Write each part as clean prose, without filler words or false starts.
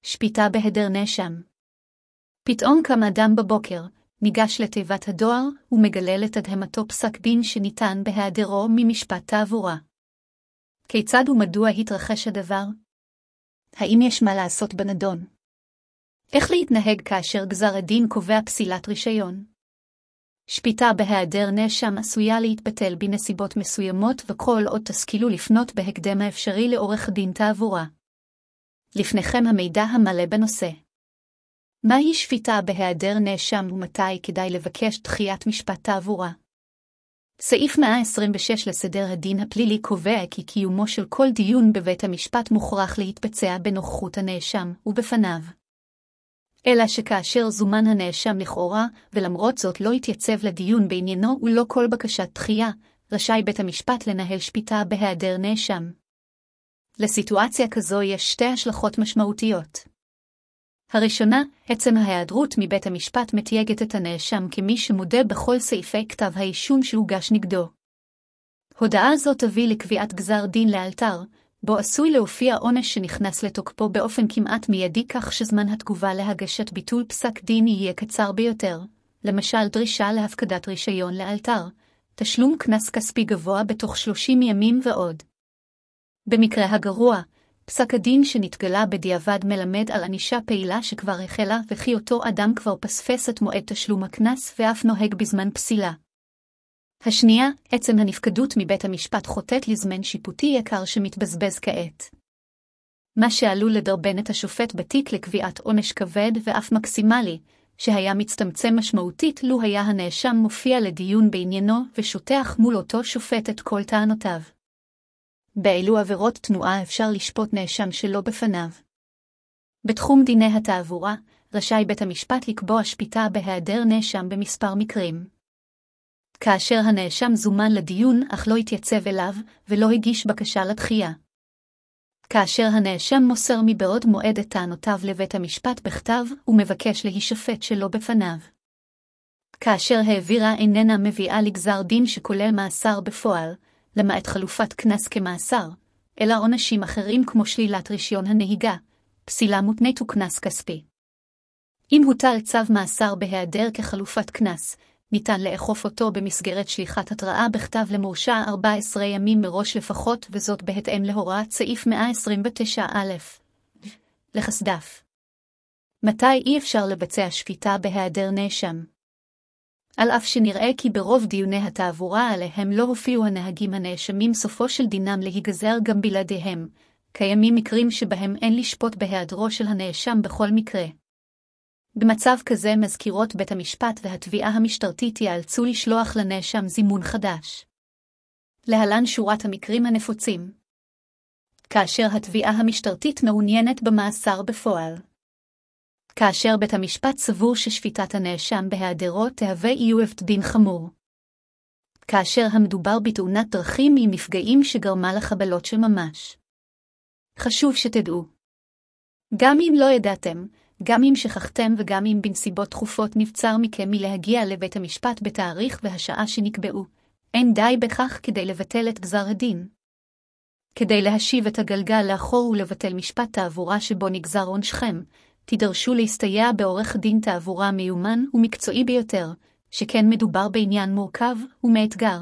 שפיטה בהיעדר נאשם. פתאום קם אדם בבוקר, ניגש לתיבת הדואר ומגלה לתדהמתו פסק דין שניתן בהיעדרו ממשפט תעבורה. כיצד ומדוע התרחש הדבר? האם יש מה לעשות בנדון? איך להתנהג כאשר גזר הדין קובע פסילת רישיון? שפיטה בהיעדר נאשם עשויה להתבטל בנסיבות מסוימות וכל עוד תשכילו לפנות בהקדם האפשרי לעורך דין תעבורה. לפניכם המידע המלא בנושא. מהי שפיטה בהיעדר נאשם ומתי כדאי לבקש דחיית משפט תעבורה? סעיף 126 לסדר הדין הפלילי קובע כי קיומו של כל דיון בבית המשפט מוכרח להתבצע בנוכחות הנאשם ובפניו. אלא שכאשר זומן הנאשם לכאורה, ולמרות זאת לא התייצב לדיון בעניינו ולא כל בקשת דחייה, רשאי בית המשפט לנהל שפיטה בהיעדר נאשם. לסיטואציה כזו יש שתי השלכות משמעותיות. הראשונה, עצם ההיעדרות מבית המשפט מתייגת את הנאשם כמי שמודה בכל סעיפי כתב האישום שהוגש נגדו. הודעה זו תביא לקביעת גזר דין לאלתר, בו עשוי להופיע עונש שנכנס לתוקפו באופן כמעט מיידי כך שזמן התגובה להגשת ביטול פסק דין יהיה קצר ביותר, למשל דרישה להפקדת רישיון לאלתר, תשלום קנס כספי גבוה בתוך 30 ימים ועוד. במקרה הגרוע, פסק הדין שנתגלה בדיעבד מלמד על ענישה פעילה שכבר החלה וכי אותו אדם כבר פספס את מועד תשלום הקנס ואף נוהג בזמן פסילה. השנייה, עצם הנפקדות מבית המשפט חוטאת לזמן שיפוטי יקר שמתבזבז כעת. מה שעלול לדרבן את השופט בתיק לקביעת עונש כבד ואף מקסימלי, שהיה מצטמצם משמעותית לו היה הנאשם מופיע לדיון בעניינו ושוטח מול אותו שופט את כל טענותיו. באילו עבירות תנועה אפשר לשפוט נאשם שלא בפניו? בתחום דיני התעבורה, רשאי בית המשפט לקבוע שפיטה בהיעדר נאשם במספר מקרים. כאשר הנאשם זומן לדיון אך לא התייצב אליו ולא הגיש בקשה לדחייה. כאשר הנאשם מוסר מבעוד מועד את טענותיו לבית המשפט בכתב ומבקש להישפט שלא בפניו. כאשר העבירה איננה מביאה לגזר דין שכולל מאסר בפועל, למעט חלופת קנס כמאסר, אלא עונשים אחרים כמו שלילת רישיון הנהיגה, פסילה מותנית וקנס כספי. אם הוטל צו מאסר בהיעדר כחלופת קנס, ניתן לאכוף אותו במסגרת שליחת התראה בכתב למורשע 14 ימים מראש לפחות וזאת בהתאם להוראת סעיף 129א. לחסדף. מתי אי אפשר לבצע שפיטה בהיעדר נאשם? על אף שנראה כי ברוב דיוני התעבורה עליהם לא הופיעו הנהגים הנאשמים סופו של דינם להיגזר גם בלעדיהם, קיימים מקרים שבהם אין לשפוט בהיעדרו של הנאשם בכל מקרה. במצב כזה מזכירות בית המשפט והתביעה המשטרתית יאלצו לשלוח לנאשם זימון חדש. להלן שורת המקרים הנפוצים. כאשר התביעה המשטרתית מעוניינת במאסר בפועל. כאשר בית המשפט סבור ששפיטת הנאשם בהיעדרו תהווה איום דין חמור. כאשר המדובר בתאונת דרכים עם מפגעים שגרמה לחבלות של ממש. חשוב שתדעו. גם אם לא ידעתם, גם אם שכחתם וגם אם בנסיבות דחופות נבצר מכם מלהגיע לבית המשפט בתאריך והשעה שנקבעו, אין די בכך כדי לבטל את גזר הדין. כדי להשיב את הגלגל לאחור ולבטל משפט תעבורה שבו נגזר עונשכם, תידרשו להסתייע בעורך דין תעבורה מיומן ומקצועי ביותר, שכן מדובר בעניין מורכב ומאתגר.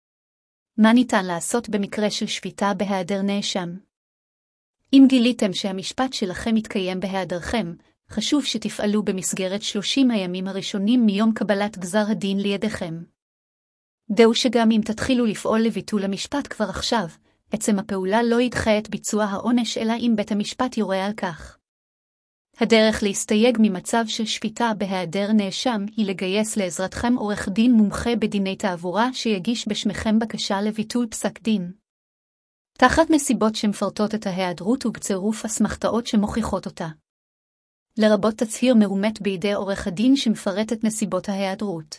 מה ניתן לעשות במקרה של שפיטה בהיעדר נאשם? אם גיליתם שהמשפט שלכם מתקיים בהיעדרכם, חשוב שתפעלו במסגרת 30 הימים הראשונים מיום קבלת גזר הדין לידיכם. דעו שגם אם תתחילו לפעול לביטול המשפט כבר עכשיו, עצם הפעולה לא ידחה את ביצוע העונש אלא אם בית המשפט יורה על כך. הדרך להסתייג ממצב של שפיטה בהיעדר נאשם היא לגייס לעזרתכם עורך דין מומחה בדיני תעבורה שיגיש בשמכם בקשה לביטול פסק דין. תחת נסיבות שמפרטות את ההיעדרות ובצירוף אסמכתאות שמוכיחות אותה. לרבות תצהיר מאומת בידי עורך הדין שמפרט את נסיבות ההיעדרות.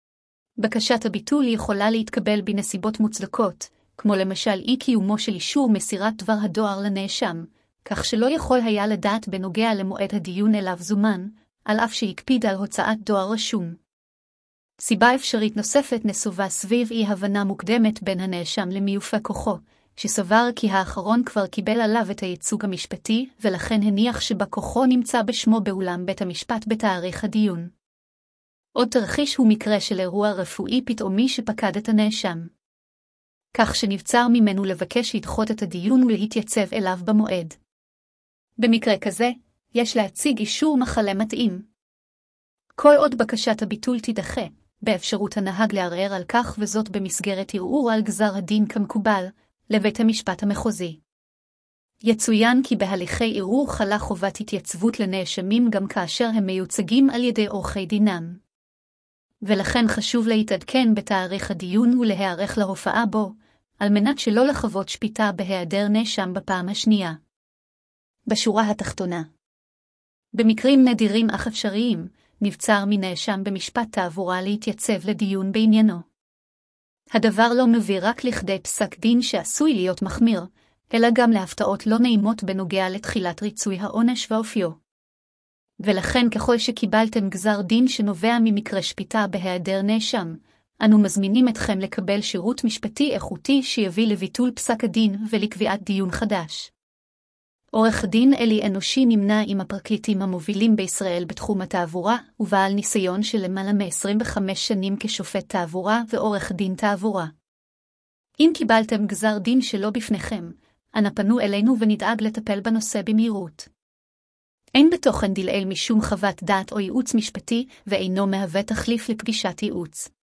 בקשת הביטול יכולה להתקבל בנסיבות מוצדקות, כמו למשל אי קיומו של אישור מסירת דבר הדואר לנאשם, כך שלא יכול היה לדעת בנוגע למועד הדיון אליו זומן, על אף שהקפיד על הוצאת דואר רשום. סיבה אפשרית נוספת נסובה סביב אי הבנה מוקדמת בין הנאשם למיופה כוחו, שסבר כי האחרון כבר קיבל עליו את הייצוג המשפטי, ולכן הניח שבכוחו נמצא בשמו באולם בית המשפט בתאריך הדיון. עוד תרחיש הוא מקרה של אירוע רפואי פתאומי שפקד את הנאשם, כך שנבצר ממנו לבקש לדחות את הדיון ולהתייצב אליו במועד. במקרה כזה, יש להציג אישור מחלה מתאים. כל עוד בקשת הביטול תידחה, באפשרות הנהג לערער על כך, וזאת במסגרת ערעור על גזר הדין כמקובל, לבית המשפט המחוזי. יצוין כי בהליכי ערעור חלה חובת התייצבות לנאשמים גם כאשר הם מיוצגים על ידי עורכי דינם. ולכן חשוב להתעדכן בתאריך הדיון ולהיערך להופעה בו, על מנת שלא לחוות שפיטה בהיעדר נאשם בפעם השנייה. בשורה התחתונה, במקרים נדירים אך אפשריים, נבצר מנאשם במשפט תעבורה להתייצב לדיון בעניינו. הדבר לא מביא רק לכדי פסק דין שעשוי להיות מחמיר, אלא גם להפתעות לא נעימות בנוגע לתחילת ריצוי העונש ואופיו. ולכן ככל שקיבלתם גזר דין שנובע ממקרה שפיטה בהיעדר נאשם, אנו מזמינים אתכם לקבל שירות משפטי איכותי שיביא לביטול פסק הדין ולקביעת דיון חדש. עורך דין אלי אנושי נמנה עם הפרקליטים המובילים בישראל בתחום התעבורה, ובעל ניסיון של למעלה מ-25 שנים כשופט תעבורה ועורך דין תעבורה. אם קיבלתם גזר דין שלא בפניכם, אנא פנו אלינו ונדאג לטפל בנושא במהירות. אין בתוכן דלעיל משום חוות דעת או ייעוץ משפטי, ואינו מהווה תחליף לפגישת ייעוץ.